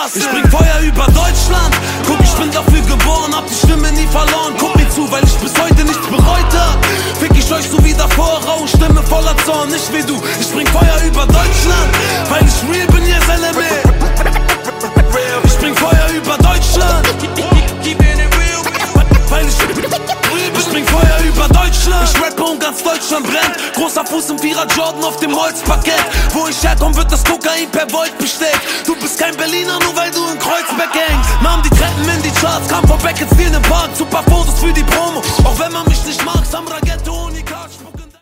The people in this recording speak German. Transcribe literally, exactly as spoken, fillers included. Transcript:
Straße. Ich bring Feuer über Deutschland. Guck, ich bin dafür geboren, hab die Stimme nie verloren. Guck mir zu, weil ich bis heute nichts bereut hab. Fick ich euch so wie davor, raue Stimme voller Zorn, nicht wie du. Ich bring Feuer über Deutschland, weil ich real bin, yes, L M A. Ich bring Feuer über Deutschland, weil ich Ich bring Feuer über Deutschland. Ich rappe und ganz Deutschland brennt. Großer Fuß im Vierer Jordan auf dem Holzparkett. Wo ich herkomme, wird das Kokain per Volt bestellt. Du bist kein Berliner, nur weil du in Kreuzberg hängst. Nahm die Treppen in die Charts, kam von Beckett, Stil im Park. Super Fotos für die Promo, auch wenn man mich nicht mag. Samra Ghetto.